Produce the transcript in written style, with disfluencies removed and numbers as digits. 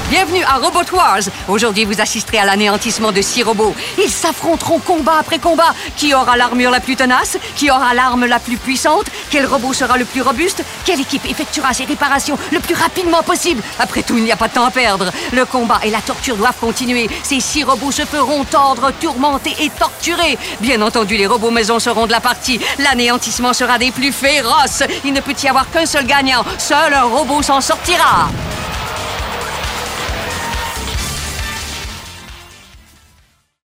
Bienvenue à Robot Wars. Aujourd'hui, vous assisterez à l'anéantissement de 6 robots. Ils s'affronteront combat après combat. Qui aura l'armure la plus tenace? Qui aura l'arme la plus puissante? Quel robot sera le plus robuste? Quelle équipe effectuera ses réparations le plus rapidement possible? Après tout, il n'y a pas de temps à perdre. Le combat et la torture doivent continuer. Ces 6 robots se feront tordre, tourmenter et torturer. Bien entendu, les robots maison seront de la partie. L'anéantissement sera des plus féroces. Il ne peut y avoir qu'un seul gagnant. Seul un robot s'en sortira.